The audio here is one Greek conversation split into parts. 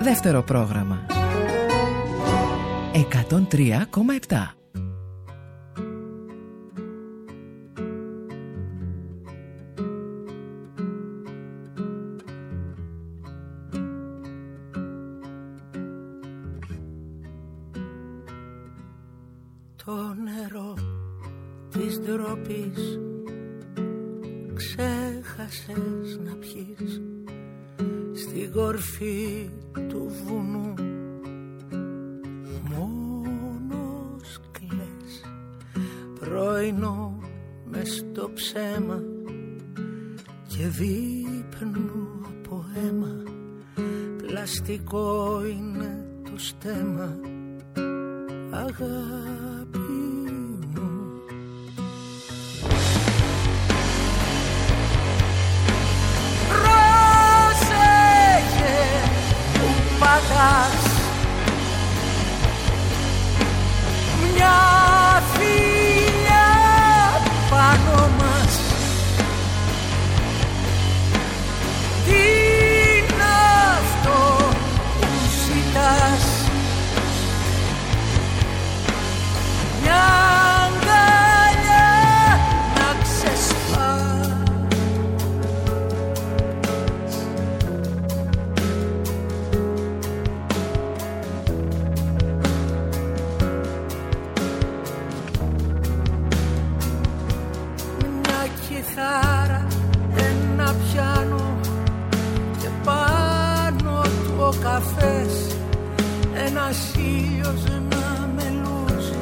Δεύτερο πρόγραμμα 103,7. Το νερό της ντροπής ξέχασες να πιείς στην κορφή του βουνού. Μόνος κλαις, πρωινό μες στο ψέμα και δείπνου από αίμα. Πλαστικό είναι το στέμμα, αγάπη μου. Πρόσεχε που πατάς μια φιλιά πάνω μας. Τι είναι αυτό που ζητάς? Μια αγκαλιά να ξεσπάς. Μια κιθάρα, ένα πιάνο και πάνω του ο καφές. Ένας ήλιος να μελούζει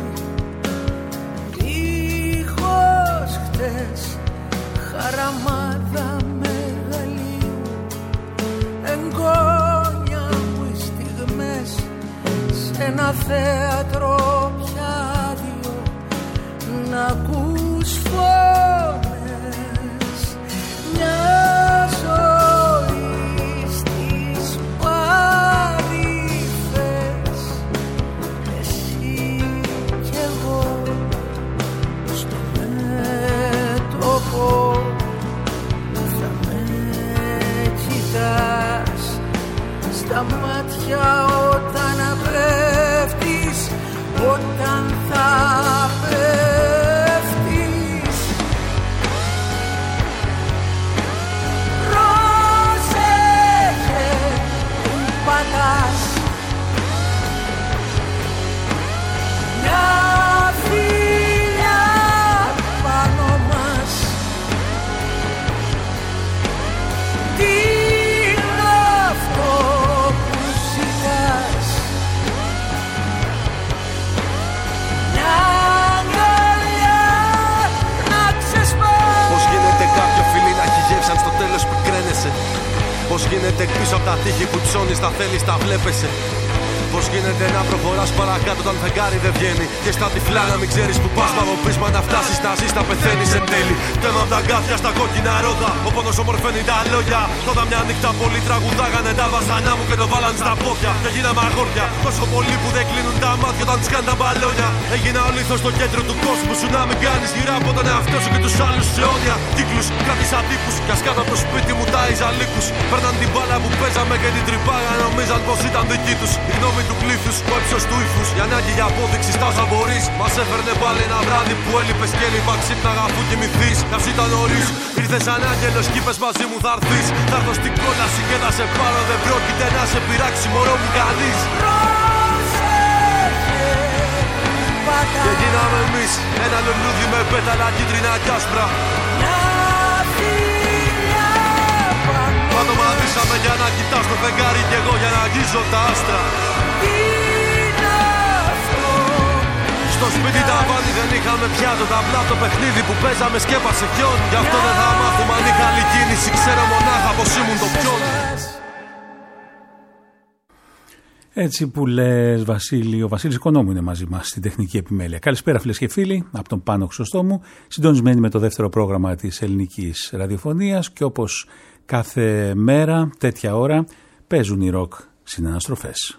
δίχως χτες. Χαραμάδα μεγαλείου, εγγόνια μου οι στιγμές σε ένα θέατρο πια άδειο να ακούς φωνές. Μια ζωή στις παρυφές, εσύ κι εγώ στο μέτωπο. Θα με κοιτάς στα μάτια όταν πέφτεις, όταν θα πέφτεις. Πρόσεχε που πατάς μια φιλιά πάνω μας. Τι είναι αυτό που ζητάς? Μια αγκαλιά να ξεσπάς. Πώς γίνεται κάποιο φιλί να έχει γεύσει αν στο τέλος πικραίνεσαι? Πώς γίνεται πίσω από τα τείχη που ψώνεις τα θέλεις, τα βλέπεσαι? Πώς γίνεται να προχωράς παρακάτω όταν φεγγάρι δεν βγαίνει? Και στα τυφλά να μην ξέρεις που πας, μα από πρίσμα να φτάσεις, να ζεις, να πεθαίνεις εν τέλει. Τέμα απ' τα αγκάθια στα κόκκινα ρόδα, ο πόνος ομορφαίνει τα λόγια. Τότε μια νύχτα πολλοί τραγουδάγανε τα βασανιά μου και το βάλαν στα πόδια. Και γίναμε αγόρια, τόσο πολλοί που δεν κλείνουν τα μάτια όταν τους κάνουν τα μπαλόνια. Έγινα ο λίθος στο κέντρο του κόσμου σου, να μην κάνεις γύρω από τον εαυτό σου και τους άλλους σε αιώνια. Κύκλους, κράτησα τύπους, κι ας κάτω από το σπίτι μου τάιζα λύκους. Παίρναν την μπάλα που παίζαμε και την τρυπάγα, νομίζαν πως ήταν δική τους. Η γνώμη του πλήθους, το ύψος του ύφους, η ανάγκη για απόδειξη στα όσα μπορείς. Μας έφερνε πάλι ένα βράδυ που έλειπες και έλειπα ξύπναγα αφού κοιμηθείς. Καψ' ήταν νωρίς, ήρθες σαν άγγελος κι είπες μαζί μου θα έρθεις. Θα έρθω στην κόλαση και θα σε πάρω, δεν πρόκειται να σε πειράξει μωρό μου κανείς. Και γίναμε εμείς ένα λουλούδι με πέταλα κίτρινα κι άσπρα. Πάντο μαντήσαμε για να κοιτάς το φεγγάρι κι εγώ για να αγγίζω τα άστρα. Στο σπίτι τα βάνη δεν είχαμε πια το ταμπλά, το παιχνίδι που παίζαμε σκέπασε κιόν. Γι' αυτό δεν θα μάθουμε αν είχα άλλη κίνηση, ξέρω μονάχα πως ήμουν το πιόν. Έτσι που λες, Βασίλη, ο Βασίλης Οικονόμου είναι μαζί μας στην τεχνική επιμέλεια. Καλησπέρα φίλες και φίλοι, από τον Πάνο Χρυσοστόμου, συντονισμένοι με το δεύτερο πρόγραμμα της ελληνικής ραδιοφωνίας και όπως κάθε μέρα, τέτοια ώρα, παίζουν οι ροκ συναναστροφές.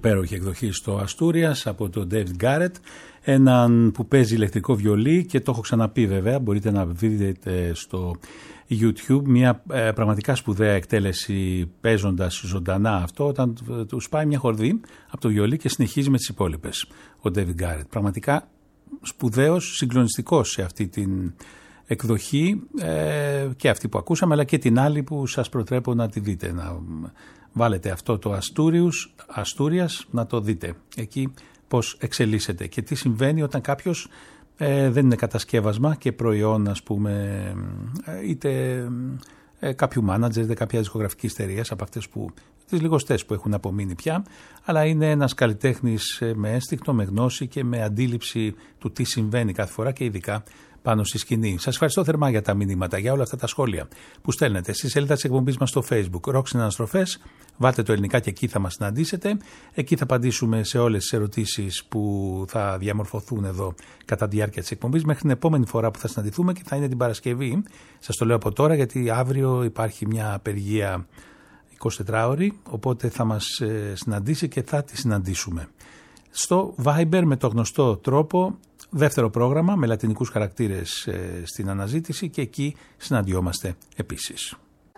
υπέροχη εκδοχή στο Αστούριας από τον David Garrett, έναν που παίζει ηλεκτρικό βιολί και το έχω ξαναπεί βέβαια, μπορείτε να δείτε στο YouTube μια πραγματικά σπουδαία εκτέλεση παίζοντας ζωντανά αυτό, όταν του σπάει μια χορδή από το βιολί και συνεχίζει με τις υπόλοιπες ο David Garrett. Πραγματικά σπουδαίος, συγκλονιστικός σε αυτή την εκδοχή, και αυτή που ακούσαμε αλλά και την άλλη που σας προτρέπω να τη δείτε, να βάλετε αυτό το Αστούριας να το δείτε εκεί πώς εξελίσσεται και τι συμβαίνει όταν κάποιος δεν είναι κατασκεύασμα και προϊόν, ας πούμε, είτε κάποιου μάνατζερ είτε κάποια δισκογραφική εταιρεία από αυτές που, τις λιγοστές που έχουν απομείνει πια, αλλά είναι ένας καλλιτέχνης με ένστικτο, με γνώση και με αντίληψη του τι συμβαίνει κάθε φορά και ειδικά πάνω στη σκηνή. Σας ευχαριστώ θερμά για τα μηνύματα, για όλα αυτά τα σχόλια που στέλνετε στη σελίδα της εκπομπής μας στο Facebook. Ροκ Συναναστροφές, βάλτε το ελληνικά και εκεί θα μας συναντήσετε. Εκεί θα απαντήσουμε σε όλες τις ερωτήσεις που θα διαμορφωθούν εδώ κατά τη διάρκεια της εκπομπής. Μέχρι την επόμενη φορά που θα συναντηθούμε, και θα είναι την Παρασκευή. Σας το λέω από τώρα, γιατί αύριο υπάρχει μια απεργία 24ωρη, οπότε θα μας συναντήσει και θα τη συναντήσουμε. Στο Viber με το γνωστό τρόπο, δεύτερο πρόγραμμα με λατινικούς χαρακτήρες στην αναζήτηση, και εκεί συναντιόμαστε επίσης.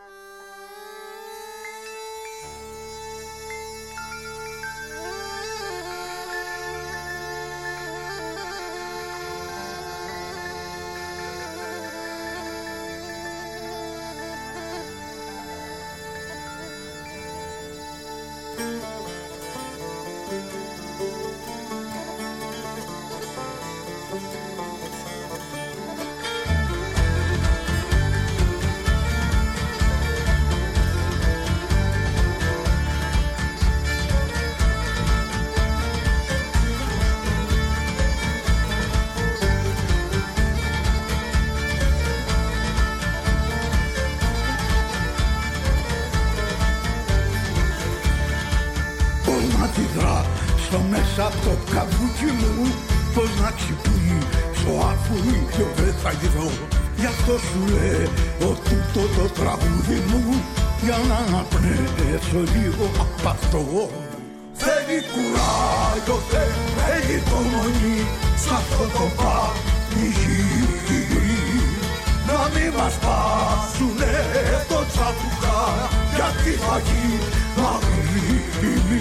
Στο μέσα από το καβούκι μου, πως να ξυπνήσω αφού ήλιο δεν θα γυρώ. Γι' αυτό σου λέω τούτο το τραγούδι μου, για να αναπνεύσω λίγο απ' αυτό. Θέλει κουράγιο, θέλει υπομονή, σ' αυτό το πανηγύρι. Να μην μας πάσουνε το τσαπουκά, γιατί θα γίνει αγρίμη.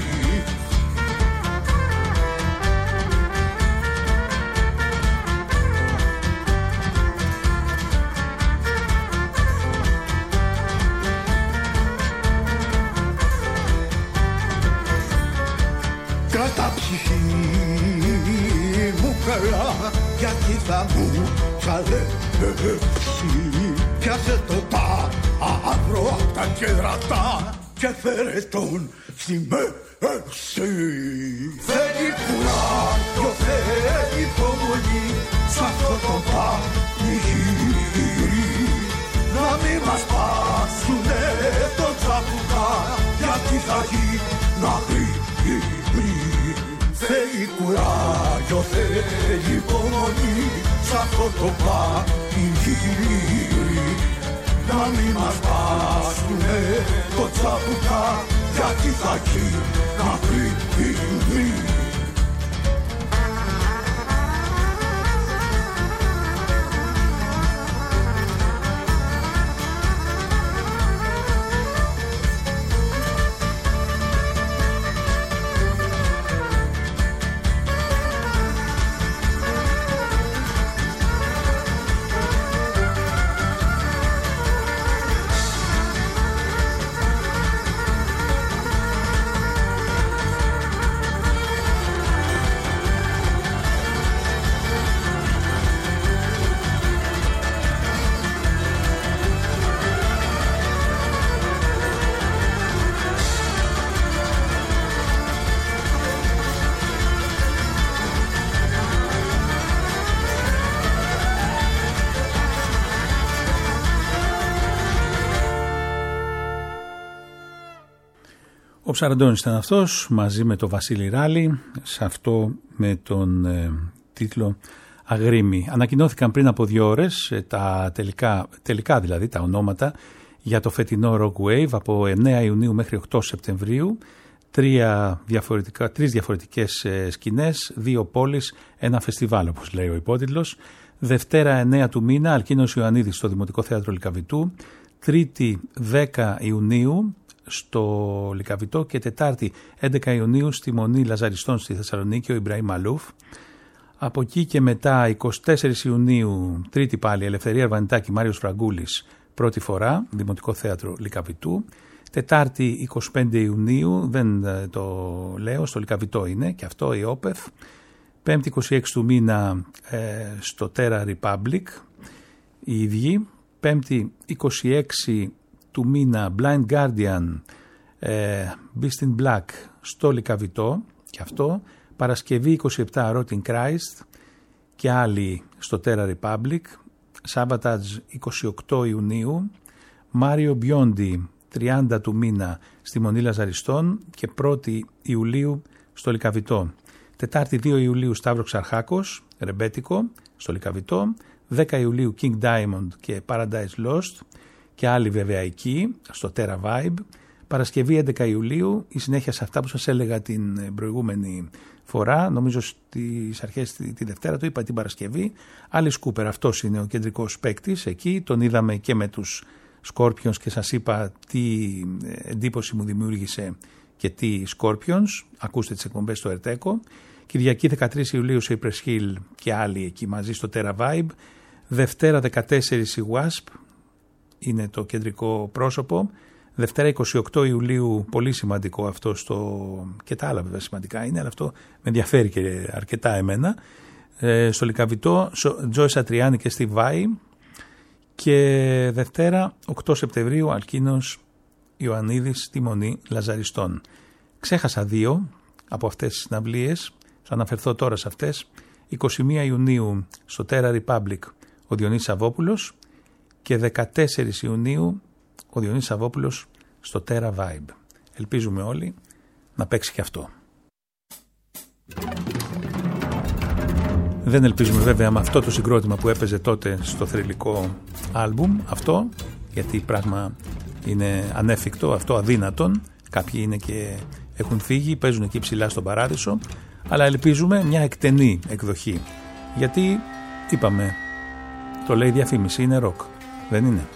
Κράτα ψυχή μου καλά, γιατί θα μου ξαλέψει. Πιάσε το ταύρο απ' τα κέρατα και φέρε τον στη μέση. Θέλει κουράγιο, θέλει υπομονή, σ' αυτό το πανηγύρι. Να μην μας πάσουνε το τσαπουκά, γιατί θα γίνει αγρίμη. Θέλει κουράγιο, θέλει υπομονή, σ' αυτό το πανηγύρι. Να μην μας πάσουνε το τσαπουκά, γιατί θα γίνει αγρίμη. Ο Ψαραντώνης ήταν αυτός, μαζί με τον Βασίλη Ράλη, σε αυτό με τον τίτλο Αγρίμη. Ανακοινώθηκαν πριν από 2 ώρες τα τελικά δηλαδή τα ονόματα για το φετινό Rock Wave από 9 Ιουνίου μέχρι 8 Σεπτεμβρίου. τρεις διαφορετικές σκηνές, 2 πόλεις, ένα φεστιβάλ όπως λέει ο υπότιτλος. Δευτέρα 9 του μήνα, Αλκίνος Ιωαννίδης στο Δημοτικό Θέατρο Λυκαβητού. Τρίτη 10 Ιουνίου στο Λυκαβητό και Τετάρτη 11 Ιουνίου στη Μονή Λαζαριστών στη Θεσσαλονίκη, ο Ιμπραήμ Μαλούφ. Από εκεί και μετά 24 Ιουνίου, Τρίτη πάλι, Ελευθερία Αρβανιτάκη, Μάριος Φραγκούλης, πρώτη φορά, Δημοτικό Θέατρο Λυκαβητού. Τετάρτη 25 Ιουνίου, δεν το λέω, στο Λυκαβητό είναι και αυτό η Όπεθ. Πέμπτη 26 του μήνα στο Terra Republic, οι ίδιοι. Πέμπτη 26 του μήνα Blind Guardian, Beast in Black στο Λυκαβητό και αυτό. Παρασκευή 27 Rotting Christ και άλλοι στο Terra Republic. Σάββατατζ 28 Ιουνίου, Μάριο Μπιόντι 30 του μήνα στη Μονή Λαζαριστών και 1η Ιουλίου στο Λυκαβητό. Τετάρτη 2 Ιουλίου Σταύρο Ξαρχάκος, ρεμπέτικο στο Λυκαβητό. 10 Ιουλίου King Diamond και Paradise Lost και άλλοι βέβαια εκεί στο Terra Vibe. Παρασκευή 11 Ιουλίου, η συνέχεια σε αυτά που σας έλεγα την προηγούμενη φορά, νομίζω στις αρχές τη Δευτέρα το είπα, την Παρασκευή. Alice Cooper, αυτός είναι ο κεντρικός παίκτης εκεί, τον είδαμε και με τους Scorpions και σας είπα τι εντύπωση μου δημιούργησε και τι Scorpions, ακούστε τις εκπομπές στο Ερτέκο. Κυριακή 13 Ιουλίου σε Cypress Hill και άλλοι εκεί μαζί στο Terra Vibe. Δευτέρα 14 η Wasp, είναι το κεντρικό πρόσωπο. Δευτέρα 28 Ιουλίου, πολύ σημαντικό αυτό και τα άλλα βέβαια σημαντικά είναι, αλλά αυτό με ενδιαφέρει και αρκετά εμένα. Στο Λυκαβητό, Τζόι Σατριάνη και Steve Vai. Και Δευτέρα 8 Σεπτεμβρίου, Αλκίνος Ιωαννίδης στη Μονή Λαζαριστών. Ξέχασα 2 από αυτές τις συναυλίες, θα αναφερθώ τώρα σε αυτές. 21 Ιουνίου στο Terra Republic ο Διονύσης Σαββόπουλος και 14 Ιουνίου ο Διονύσης Σαββόπουλος στο Terra Vibe. Ελπίζουμε όλοι να παίξει και αυτό. Δεν ελπίζουμε βέβαια με αυτό το συγκρότημα που έπαιζε τότε στο θρυλικό άλμπουμ αυτό, γιατί πράγμα είναι ανέφικτο, αυτό αδύνατον. Κάποιοι είναι και έχουν φύγει, παίζουν εκεί ψηλά στον Παράδεισο, αλλά ελπίζουμε μια εκτενή εκδοχή. Γιατί είπαμε, το λέει η διαφήμιση, είναι ροκ, δεν είναι?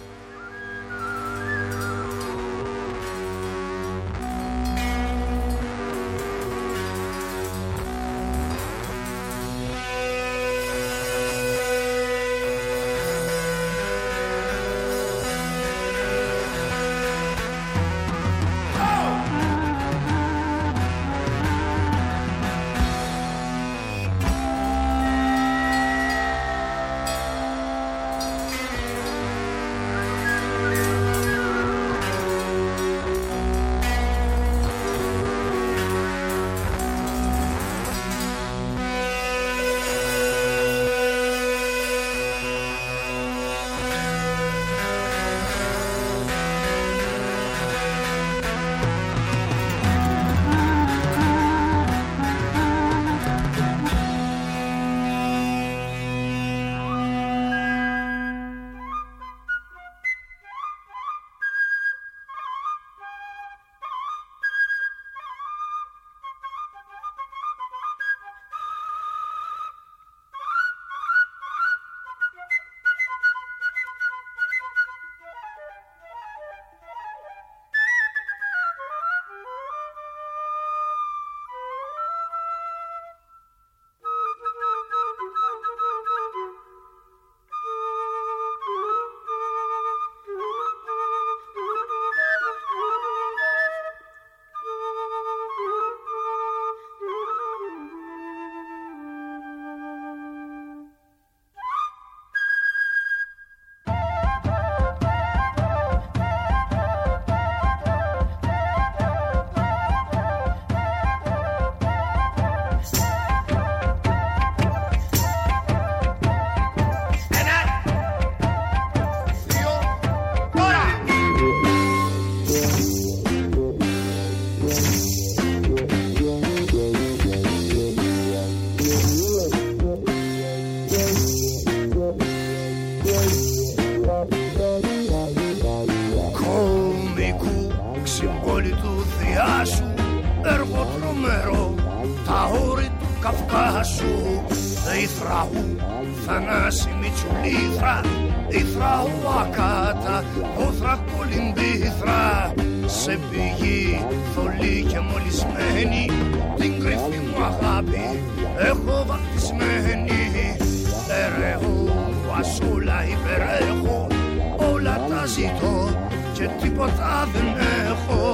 τρομερό, τα όρη του Καυκάσου. Ιθραού, Θανάση Μητσουλήθρα, Ιθραού Ακάτα, Όθρα Κολυμπήθρα. Σε πηγή θολή και μολυσμένη, την κρυφή μου αγάπη έχω βαπτισμένη. Ερεώ, ασούλα υπερέχω, όλα τα ζητώ και τίποτα δεν έχω.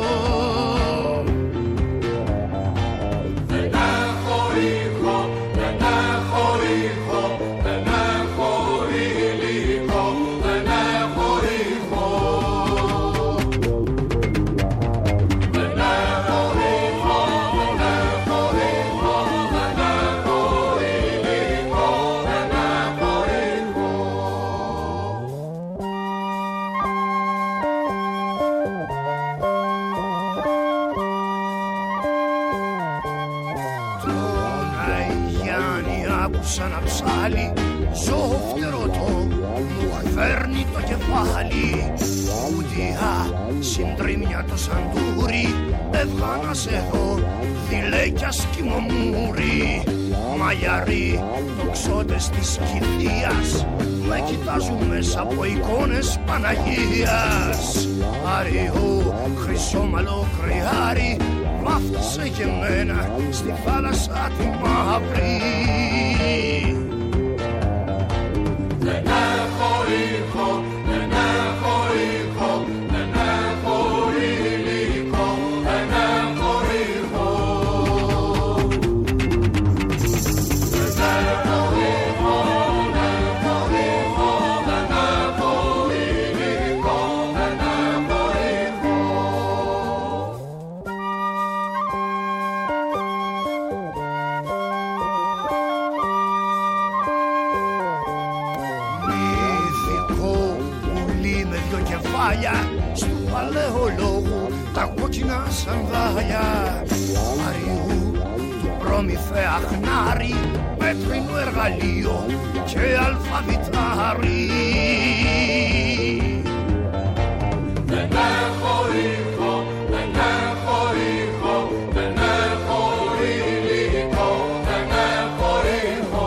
Δεν έχω ήχο, δεν έχω ήχο, δεν έχω υλικό, δεν έχω ήχο. Δεν έχω ήχο, δεν έχω ήχο, δεν έχω υλικό, δεν έχω ήχο. Άκουσα να ψάλει, ζω φτερωτό, μου φέρνει το κεφάλι. Ουδιά, συντρίμια το σαντούρι, έβγα να σε δω, θηλέκια σκυμομούρι. Μαγιαροί, τοξότες της κηδείας, με κοιτάζουν μέσα από εικόνες Παναγίας. Αριού, χρυσόμαλο κρυάρι, βάφτισε και μένα στη θάλασσα τη μαύρη. Δεν έχω ήχο, δεν έχω ήχο, δεν έχω υλικό, δεν έχω ήχο. Δεν έχω ήχο, δεν έχω ήχο, δεν έχω υλικό, δεν έχω ήχο. Στου παλαιολόγου τα κόκκινα σανδάλια. Αριού του Προμηθέα χνάρι, πέτρινο εργαλείο και αλφαβητάρι. Δεν έχω ήχο, δεν έχω ήχο, δεν έχω υλικό, δεν έχω ήχο.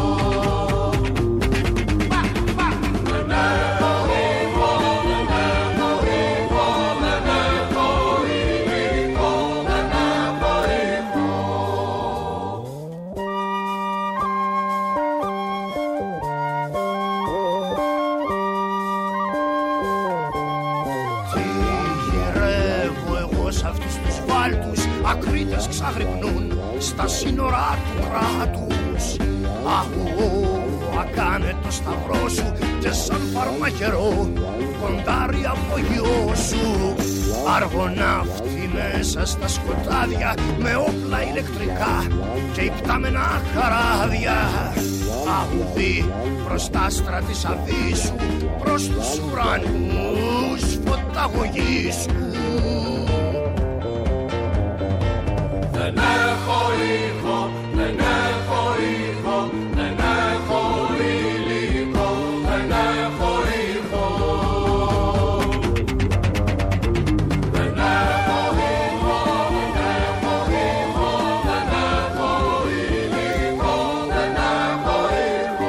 Ακρίτες ξαγρυπνούν στα σύνορα του κράτους. Αχου, ακάνε το σταυρό σου και σαν φαρμακερό κοντάρει από γιο σου. Αργοναύτη μέσα στα σκοτάδια με όπλα ηλεκτρικά και υπτάμενα χαράδια. Αγουδί προς τα άστρα της Αβύσσου, προς τους ουρανούς φωταγωγήσου. Δεν έχω ήχο, δεν έχω ήχο, δεν έχω υλικό, δεν έχω ήχο. Δεν έχω ήχο, δεν έχω ήχο, δεν έχω υλικό, δεν έχω ήχο.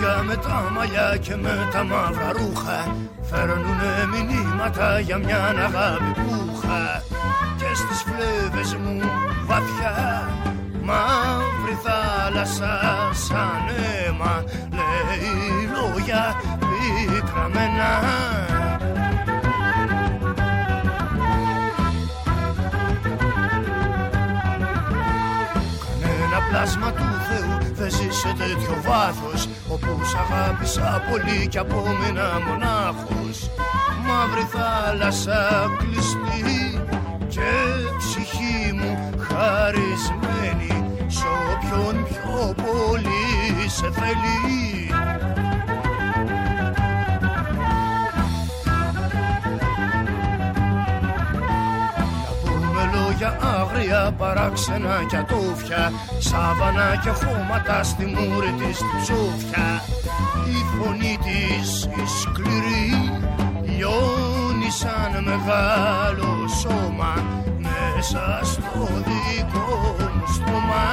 παιδιά με τα μαλλιά και με τα μαύρα ρούχα φέρνουνε μηνύματα για μια αγάπη που είχα. Και στις φλέβες μου βαθιά μαύρη θάλασσα σαν αίμα λέει λόγια πικραμένα. Κανένα πλάσμα του Θεού δεν ζει σε τέτοιο βάθος, όπου σ' αγάπησα πολύ κι απόμεινα μονάχος. Μαύρη θάλασσα κλειστή και ψυχή μου χαρισμένη σ' όποιον πιο πολύ σε θέλει. Λόγια άγρια, παράξενα κι ατόφια, σάβανα και χώματα στη μούρη της την ψόφια. Η φωνή της η σκληρή λιώνει σαν μεγάλο σώμα μέσα στο δικό μου στόμα.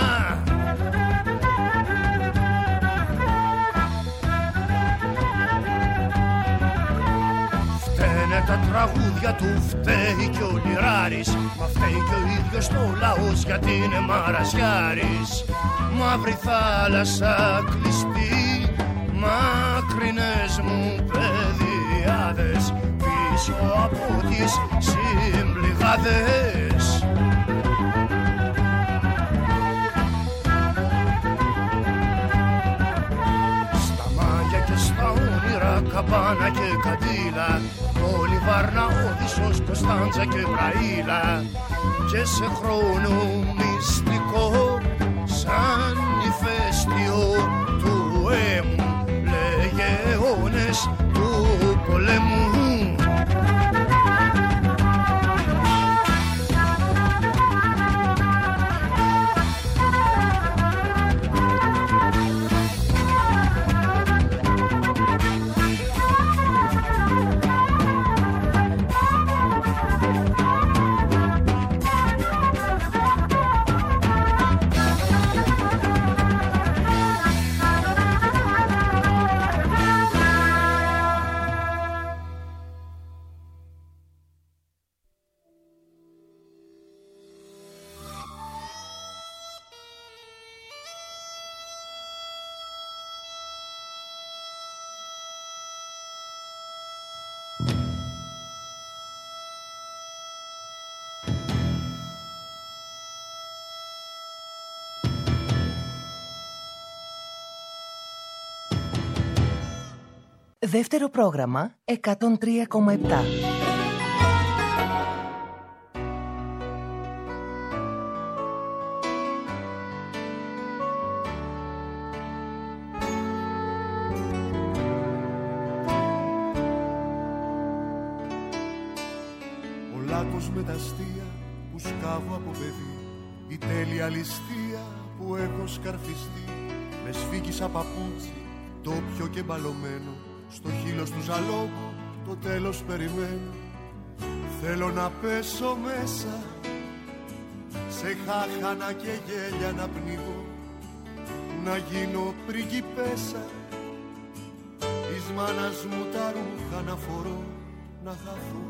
Φταίνε τα τραγούδια του, φταίει κι ο Λιράρης, μα φταίει κι ο ίδιος το λαός γιατί είναι μαραζιάρης. Μαύρη θάλασσα κλειστή, μακρινές μου παιδιάδες πίσω από τις συμπληγάδες. Στα μάγια και στα όνειρα, καμπάνα και καντήλα, όλη Βάρνα, Όδυσσος, Κωνσταντζα και Βραήλα. Και σε χρόνο μυστικό σαν ηφαίστειο του έμου λεγεώνες του πολέμου. Δεύτερο πρόγραμμα 103,7. Ο λάκκος με τα αστεία που σκάβω από παιδί, η τέλεια ληστεία που έχω σκαρφιστεί, με σφίγγισα παπούτσι, τόπιο και μπαλωμένο, στο χείλος του ζαλόγου το τέλος περιμένω. Θέλω να πέσω μέσα σε χάχανα και γέλια να πνιγώ, να γίνω πριγκιπέσα, της μάνας μου τα ρούχα να φορώ, να χαθώ.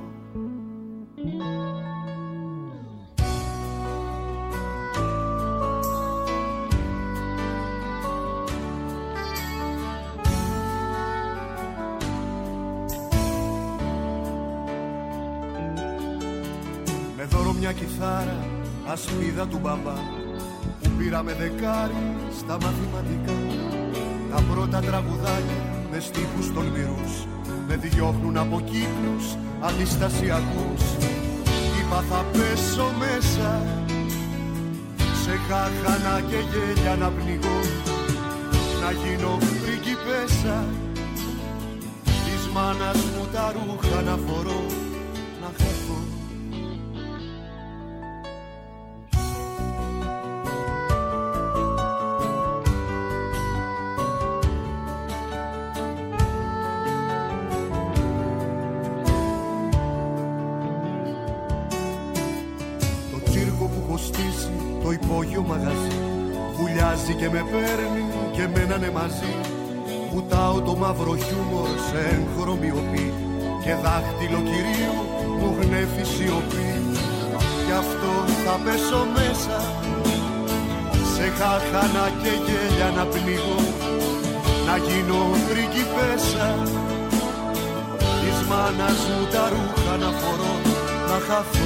Με δώρο μια κιθάρα, ασπίδα του μπαμπά, που πήρα με δεκάρι στα μαθηματικά. Τα πρώτα τραγουδάκια με στίχους τολμηρούς με διώχνουν από κύκλους αντιστασιακούς. Είπα θα πέσω μέσα σε χάχανα και γέλια να πνιγώ, να γίνω πριγκιπέσα, της μάνας μου τα ρούχα να φορώ, να χαθώ. Το υπόγειο μαγαζί βουλιάζει και με παίρνει και μένανε μαζί. Βουτάω το μαύρο χιούμορ σε έγχρωμη οπή και δάχτυλο κυρίου μου γνέφει σιωπή. Γι' αυτό θα πέσω μέσα σε χάχανα και γέλια να πνίγω, να γίνω πριγκιπέσα, της μάνας μου τα ρούχα να φορώ, να χαθώ.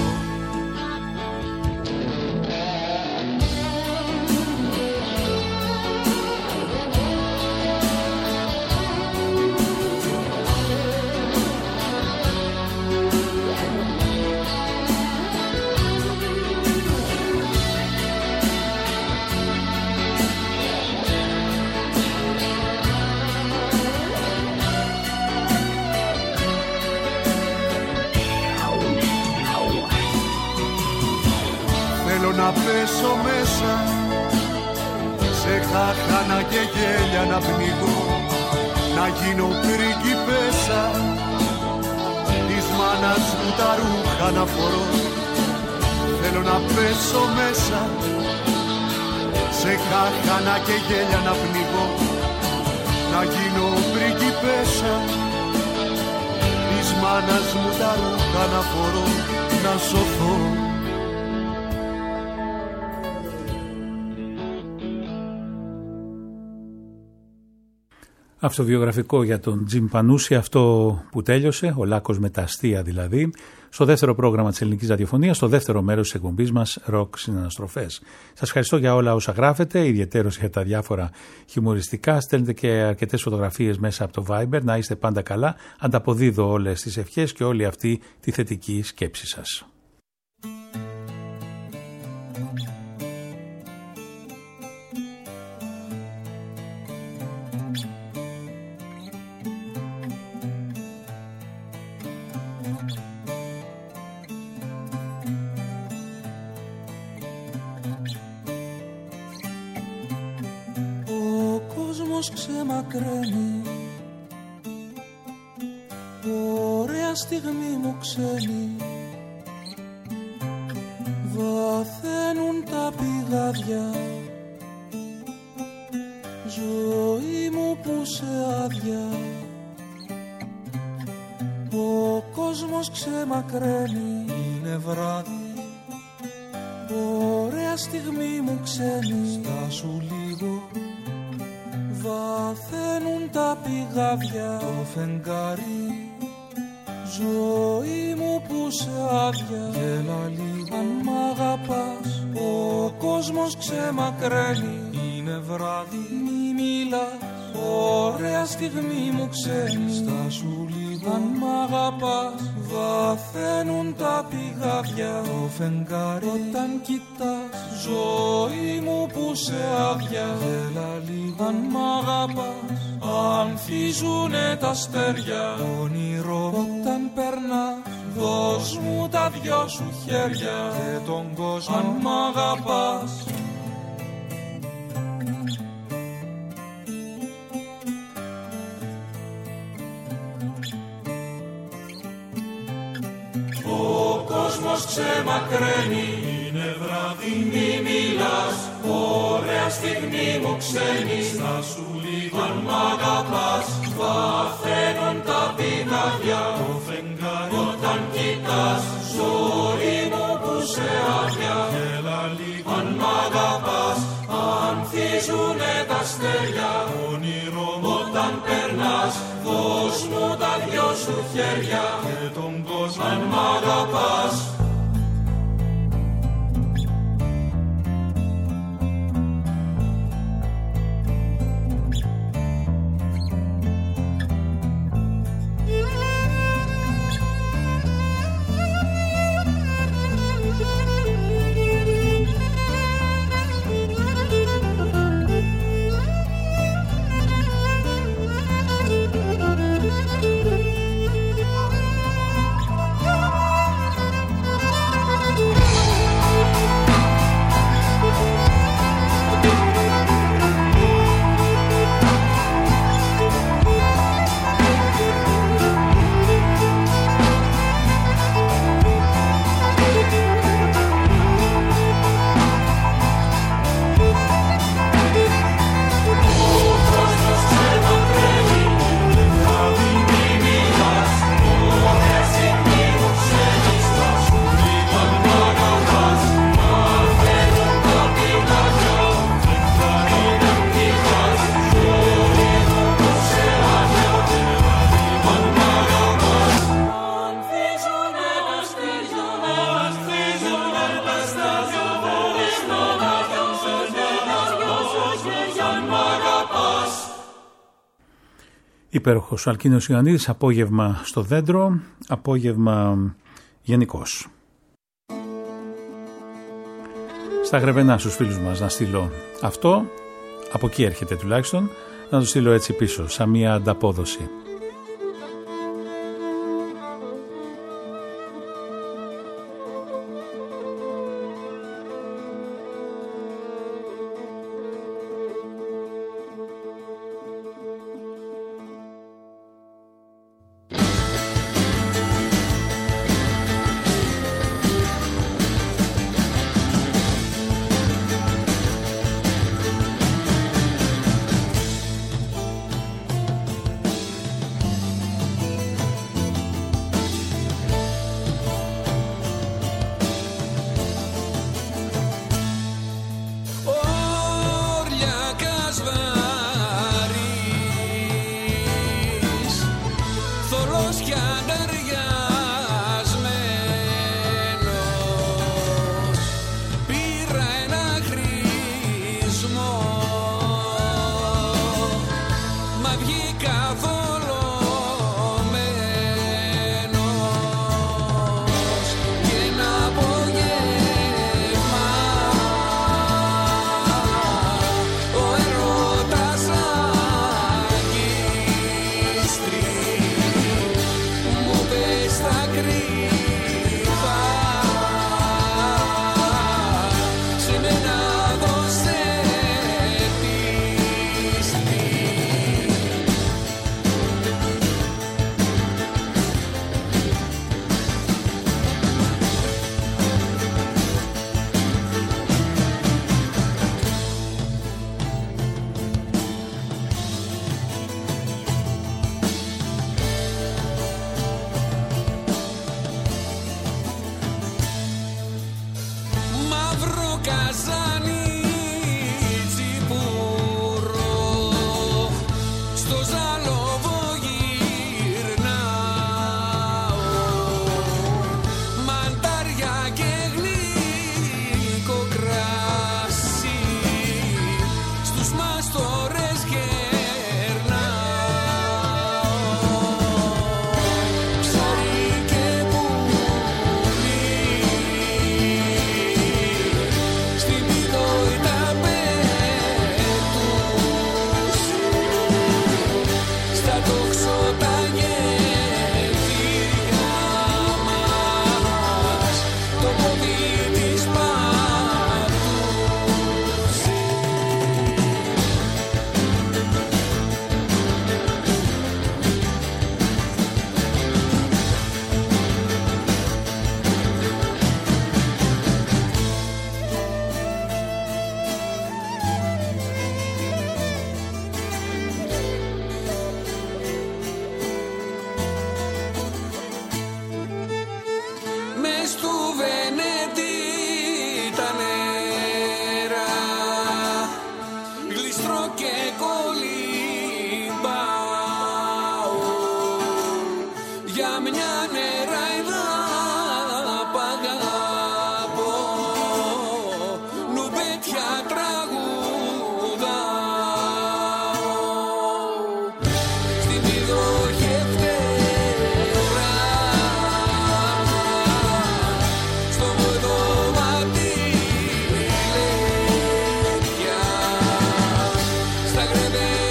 Να πέσω μέσα σε χάχανα και γέλια να πνίγω, να γίνω πριγκιπέσα, της μάνας μου τα ρούχα να φορώ. Θέλω να πέσω μέσα σε χάχανα και γέλια να πνίγω, να γίνω πριγκιπέσα, της μάνας μου τα ρούχα να φορώ, να σωθώ. Αυτοβιογραφικό για τον Τζιμ Πανούση, αυτό που τέλειωσε, ο Λάκκος με τα αστεία δηλαδή, στο δεύτερο πρόγραμμα της ελληνικής ραδιοφωνίας, στο δεύτερο μέρος της εκπομπής μας «Ροκ Συναναστροφές». Σας ευχαριστώ για όλα όσα γράφετε, ιδιαιτέρως για τα διάφορα χιουμοριστικά. Στέλνετε και αρκετές φωτογραφίες μέσα από το Viber. Να είστε πάντα καλά. Ανταποδίδω όλες τις ευχές και όλη αυτή τη θετική σκέψη σας. Ξεμακραίνει, ωραία στιγμή μου ξένη, βαθαίνουν τα πηγάδια, ζωή μου που σε άδεια. Ο κόσμος ξεμακραίνει, είναι βράδυ, ωραία στιγμή μου ξένη, στάσου λίγο. Βαθαίνουν τα πηγάδια, το φεγγάρι, ζωή μου που σε άδεια. Γέλα λίγο, αν μ' αγαπάς, ο κόσμος ξεμακραίνει, είναι βράδυ, μη μιλάς, ωραία στιγμή μου ξένη, στάσου λίγο, αν μ' αγαπάς. Βαθαίνουν τα πηγάδια, το φεγγάρι, όταν κοιτάς, ζωή μου που σε άδεια. Γέλα λίγο, αν μ' αγαπάς, ανθίζουνε τα αστέρια, όνειρο όταν περνάς, δώσ' μου τα δυο σου χέρια και τον κόσμο, αν μ' αγαπάς. Ο κόσμος ξεμακραίνει, είναι βράδυ, μη μιλάς, ωραία στιγμή μου ξένη, στάσου λίγο, αν μ' αγαπάς. Βαθαίνουν τα πηγάδια, το φεγγάρι, όταν κοιτάς, ζωή μου που σε άδεια. Γέλα λίγο, αν μ' αγαπάς, ανθίζουνε τα αστέρια, όνειρο όταν περνάς, δώσ' μου τα δυο σου χέρια και τον κόσμο, αν μ' αγαπάς. Υπέροχος ο Αλκίνος Ιωαννίδης, απόγευμα στο δέντρο, απόγευμα γενικώς. Στα Γρεβενά στους φίλους μας να στείλω αυτό, από εκεί έρχεται τουλάχιστον, να το στείλω έτσι πίσω, σαν μια ανταπόδοση. Στα Γρεβενά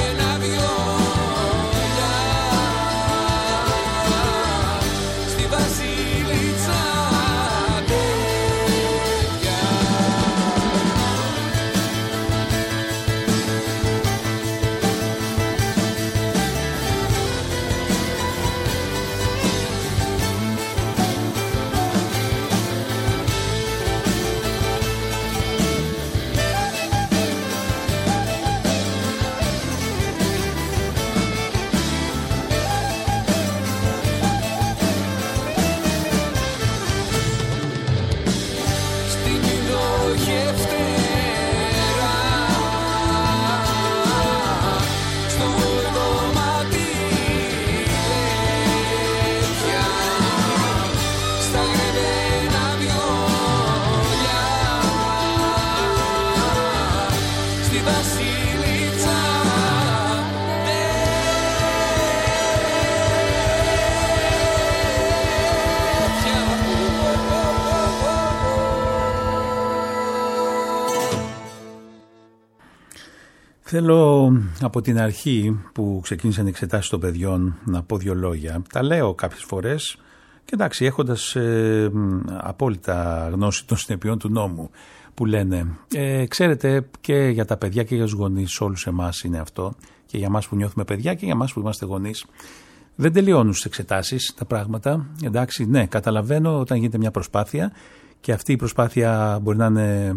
Θέλω από την αρχή που ξεκίνησαν οι εξετάσεις των παιδιών να πω 2 λόγια. Τα λέω κάποιες φορές και εντάξει, έχοντας απόλυτα γνώση των συνεπειών του νόμου που λένε. Ξέρετε, και για τα παιδιά και για τους γονείς, όλους εμάς είναι αυτό, και για εμάς που νιώθουμε παιδιά και για εμάς που είμαστε γονείς. Δεν τελειώνουν στις εξετάσεις τα πράγματα. Εντάξει, ναι, καταλαβαίνω όταν γίνεται μια προσπάθεια και αυτή η προσπάθεια μπορεί να είναι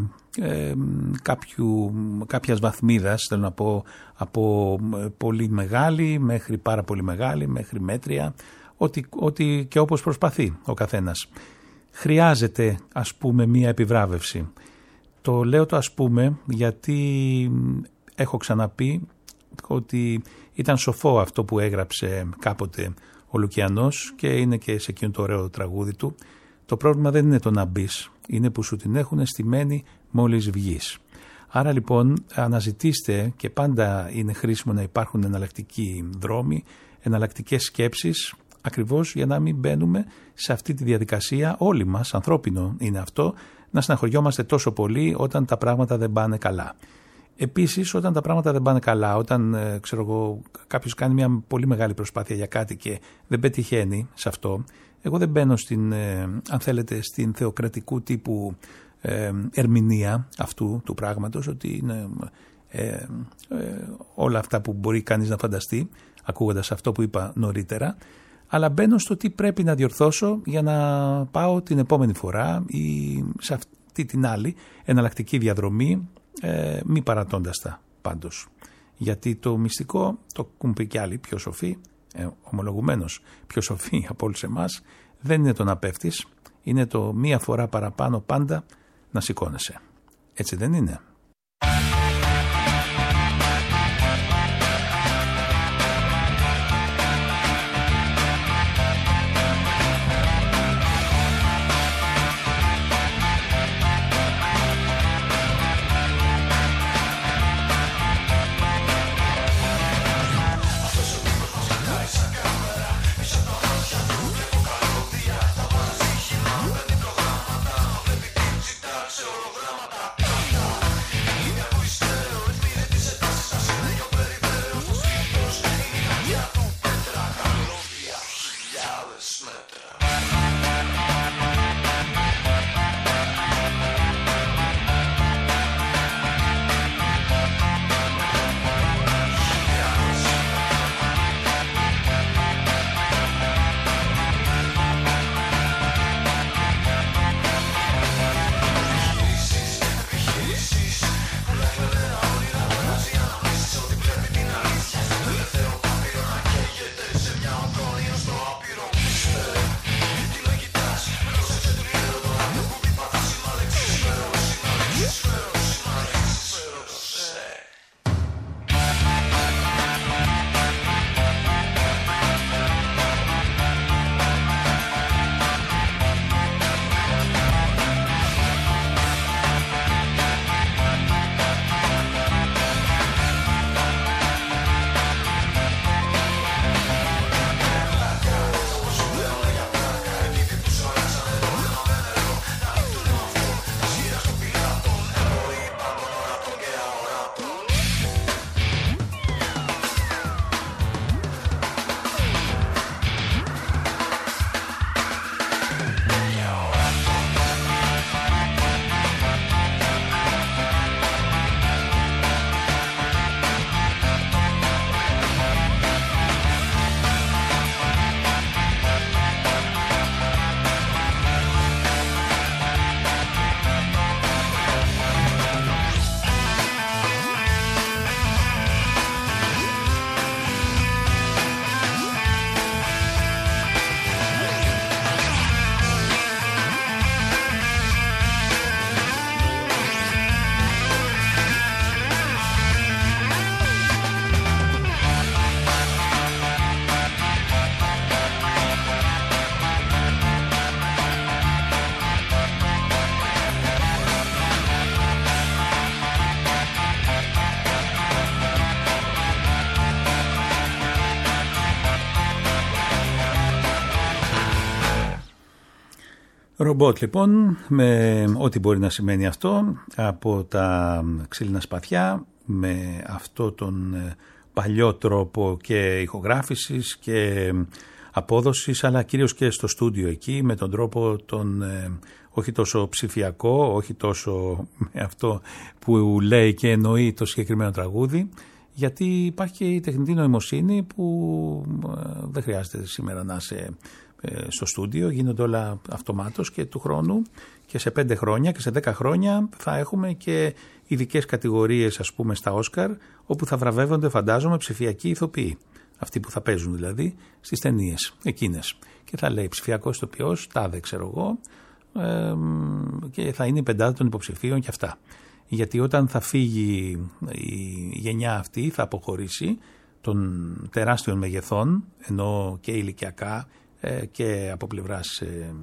κάποιας βαθμίδας, θέλω να πω, από πολύ μεγάλη μέχρι πάρα πολύ μεγάλη, μέχρι μέτρια, ότι και όπως προσπαθεί ο καθένας. Χρειάζεται, ας πούμε, μία επιβράβευση. Το λέω το ας πούμε γιατί έχω ξαναπεί ότι ήταν σοφό αυτό που έγραψε κάποτε ο Λουκιανός και είναι και σε εκείνο το ωραίο τραγούδι του. Το πρόβλημα δεν είναι το να μπεις, είναι που σου την έχουν στημένη μόλις βγεις. Άρα λοιπόν αναζητήστε, και πάντα είναι χρήσιμο να υπάρχουν εναλλακτικοί δρόμοι, εναλλακτικές σκέψεις, ακριβώς για να μην μπαίνουμε σε αυτή τη διαδικασία, όλοι μας, ανθρώπινο είναι αυτό, να στεναχωριόμαστε τόσο πολύ όταν τα πράγματα δεν πάνε καλά. Επίσης, όταν τα πράγματα δεν πάνε καλά, όταν κάποιος κάνει μια πολύ μεγάλη προσπάθεια για κάτι και δεν πετυχαίνει σε αυτό, εγώ δεν μπαίνω αν θέλετε, στην θεοκρατικού τύπου ερμηνεία αυτού του πράγματος, ότι είναι όλα αυτά που μπορεί κανείς να φανταστεί, ακούγοντας αυτό που είπα νωρίτερα, αλλά μπαίνω στο τι πρέπει να διορθώσω για να πάω την επόμενη φορά ή σε αυτή την άλλη εναλλακτική διαδρομή, μη παρατώντας τα πάντως. Γιατί το μυστικό, το έχουν πει κι άλλοι πιο σοφοί, ομολογουμένως πιο σοφοί από όλους εμάς, δεν είναι το να πέφτεις, είναι το μία φορά παραπάνω πάντα να σηκώνεσαι. Έτσι δεν είναι? Ρομπότ λοιπόν, με ό,τι μπορεί να σημαίνει αυτό, από τα ξύλινα σπαθιά με αυτό τον παλιό τρόπο και ηχογράφησης και απόδοσης, αλλά κυρίως και στο στούντιο εκεί, με τον τρόπο τον όχι τόσο ψηφιακό, όχι τόσο με αυτό που λέει και εννοεί το συγκεκριμένο τραγούδι, γιατί υπάρχει και η τεχνητή νοημοσύνη που δεν χρειάζεται σήμερα να είσαι στο στούντιο, γίνονται όλα αυτομάτως και του χρόνου και σε 5 χρόνια και σε 10 χρόνια θα έχουμε και ειδικές κατηγορίες, ας πούμε, στα Όσκαρ, όπου θα βραβεύονται, φαντάζομαι, ψηφιακοί ηθοποιοί. Αυτοί που θα παίζουν δηλαδή στις ταινίες εκείνες. Και θα λέει ψηφιακός ηθοποιός, τάδε ξέρω εγώ, και θα είναι η πεντάδα των υποψηφίων και αυτά. Γιατί όταν θα φύγει η γενιά αυτή, θα αποχωρήσει των τεράστιων μεγεθών, ενώ και ηλικιακά και από πλευράς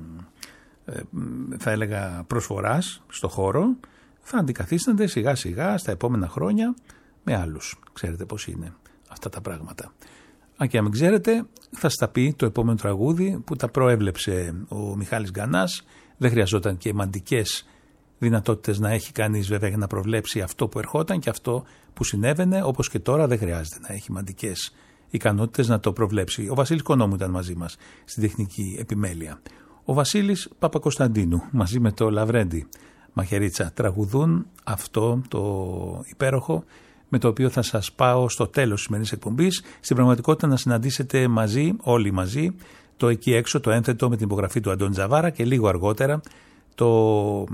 θα έλεγα προσφοράς στο χώρο, θα αντικαθίστανται σιγά σιγά στα επόμενα χρόνια με άλλους. Ξέρετε πώς είναι αυτά τα πράγματα. Αν και αν μην ξέρετε, θα στα πει το επόμενο τραγούδι που τα προέβλεψε ο Μιχάλης Γκανάς. Δεν χρειαζόταν και μαντικές δυνατότητες να έχει κανείς βέβαια για να προβλέψει αυτό που ερχόταν και αυτό που συνέβαινε, όπως και τώρα δεν χρειάζεται να έχει μαντικές ικανότητες να το προβλέψει. Ο Βασίλης Κονόμου ήταν μαζί μας στην τεχνική επιμέλεια. Ο Βασίλης Παπακοσταντίνου μαζί με το Λαβρέντι Μαχαιρίτσα τραγουδούν αυτό το υπέροχο, με το οποίο θα σας πάω στο τέλος της σημερινής εκπομπής. Στην πραγματικότητα να συναντήσετε μαζί, όλοι μαζί, το εκεί έξω, το ένθετο με την υπογραφή του Αντώνη Τζαβάρα και λίγο αργότερα το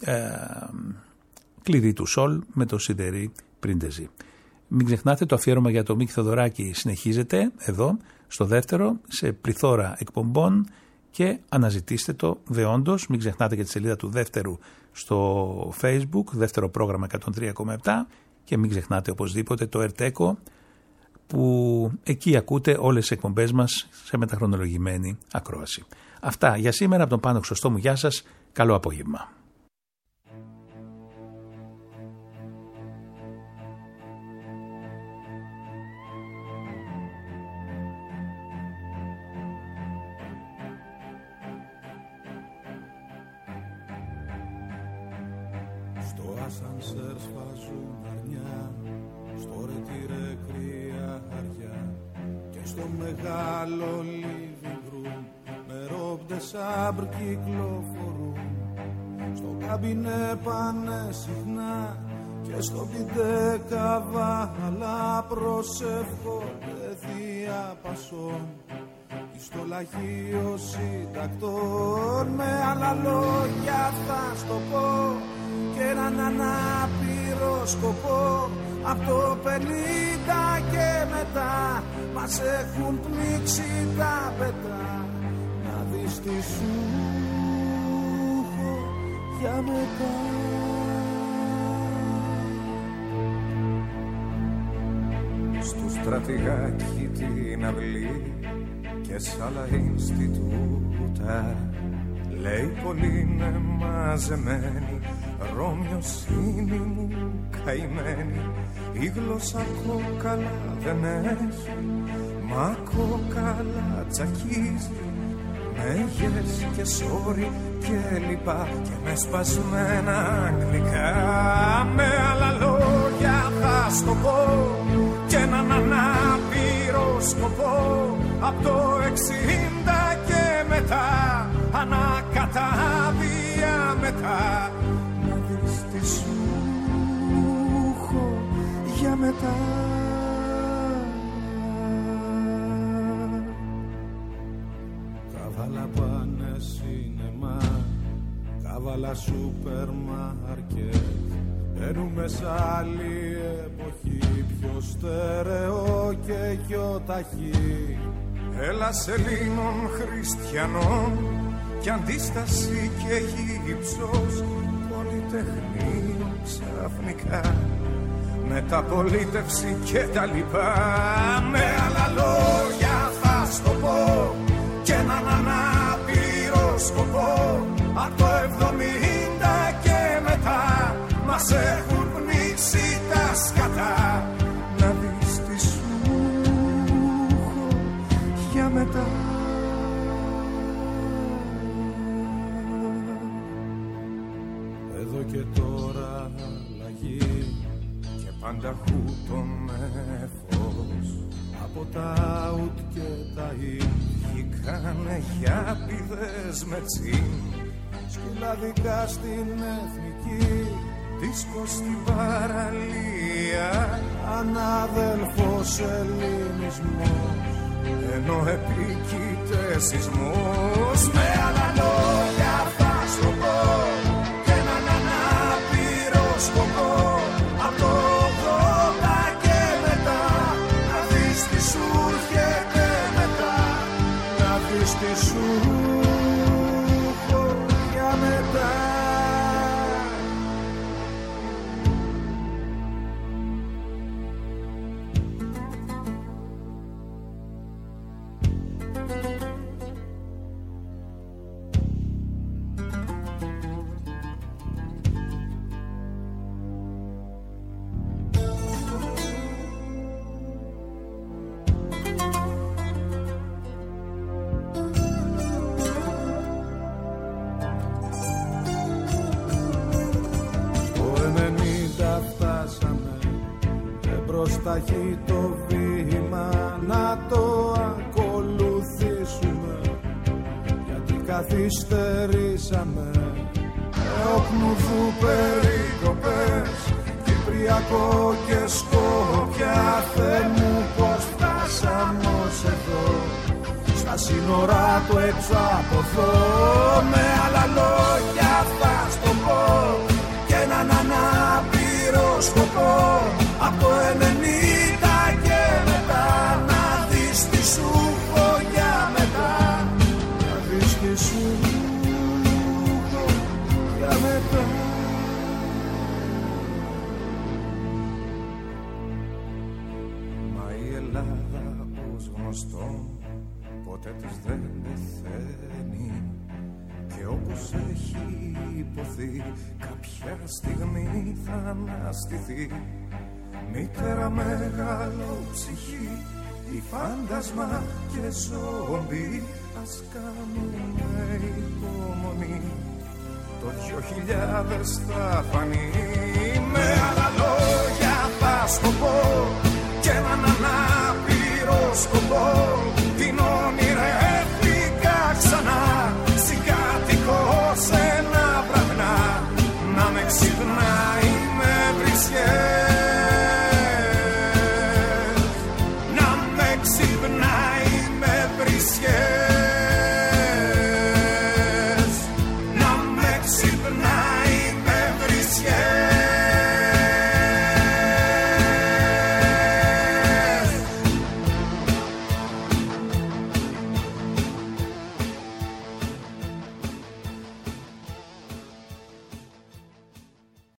κλειδί του Σολ με το Σιδερή Πρίντεζι. Μην ξεχνάτε, το αφιέρωμα για το Μίκη Θοδωράκη συνεχίζεται εδώ στο δεύτερο σε πληθώρα εκπομπών και αναζητήστε το δεόντως. Μην ξεχνάτε και τη σελίδα του δεύτερου στο Facebook, δεύτερο πρόγραμμα 103,7, και μην ξεχνάτε οπωσδήποτε το ΕΡΤΕΚΟ, που εκεί ακούτε όλες τις εκπομπές μας σε μεταχρονολογημένη ακρόαση. Αυτά για σήμερα από τον Πάνο Χρυσοστόμου. Γεια σας, καλό απόγευμα. Στο ασανσέρ σφάζουν αρνιά, στο ρετυρέ κρύα χαριά και στο μεγάλο living room με ρόμπ σάμπρ κυκλοφορούν. Στο καμπινέ πάνε συχνά και στο πιντε καβάλα προσεύχονται διαπασών. Στο λαχείο συντακτών με άλλα λόγια θα στο πω και έναν ανάπηρο σκοπό. Απ' το 50 και μετά μας έχουν πνίξει τα πετά. Να δεις τι σου έχω για μετά. Στου στρατηγάκι την αυλή και σ' άλλα Ινστιτούτα, λέει πολύ είναι μαζεμένη, Ρώμιος είναι μου καημένη. Η γλώσσα κόκαλα δεν έχει, μα κόκαλα τσακίζει, με γες και σόρι και λοιπά και με σπασμένα αγγλικά. Με άλλα λόγια θα στο πω και έναν ανάπηρο σκοπό. Απ' το 60 και μετά, ανακατάβια μετά. Να δεις τι σου έχω για μετά. Καβάλα πάνε σινεμά, καβάλα σούπερ μάρκετ. Μπαίνουμε σ' άλλη εποχή, πιο στερεό και πιο ταχύ. Έλα Ελλήνων χριστιανών κι αντίσταση και γύψος, πολυτεχνείο ξαφνικά, μεταπολίτευση και τα λοιπά. Με άλλα λόγια θα στο πω και έναν ανάπηρο σκοπό. Απ' το 70 και μετά μας έχουν πνίξει τα σκατά. Να δεις τι σου έχω για μετά. Εδώ και τώρα αλλαγή και πάντα τα ουτ και τα ι βγήκανε χιάπηδες με τσιν. Σκυλαδικά στην εθνική, δίσκο στην παραλία, ανάδελφος ελληνισμός, ενώ επίκειται σεισμός. Με άλλα λόγια θα σου πω και έναν ανάπηρο σκοπό, απ' το 80 και μετά, να δεις τι σου έρχεται μετά, να δεις τι σου έχω για μετά. Ταχύ το βήμα να το ακολουθήσουμε, γιατί καθυστερήσαμε. Εοπνουδού περικοπές, Κυπριακό και Σκόπια, Θεέ μου πως φτάσαμε ως εδώ, στα σύνορά του έξω από εδώ. Με άλλα λόγια θα στο πω και έναν ανάπηρο σκοπό, από το 90 και μετά, να δεις τι σου έχω για μετά, να δεις τι σου έχω για μετά. Μα η Ελλάδα ως γνωστό ποτέ της δεν πεθαίνει, και όπως έχει υποθεί κάποια στιγμή θα αναστηθεί. Μήτερα μεγάλο ψυχή, η φάντασμα και ζόμπι, ας κάνουμε υπομονή, το 2000 θα φανεί. Με άλλα λόγια θα στο πω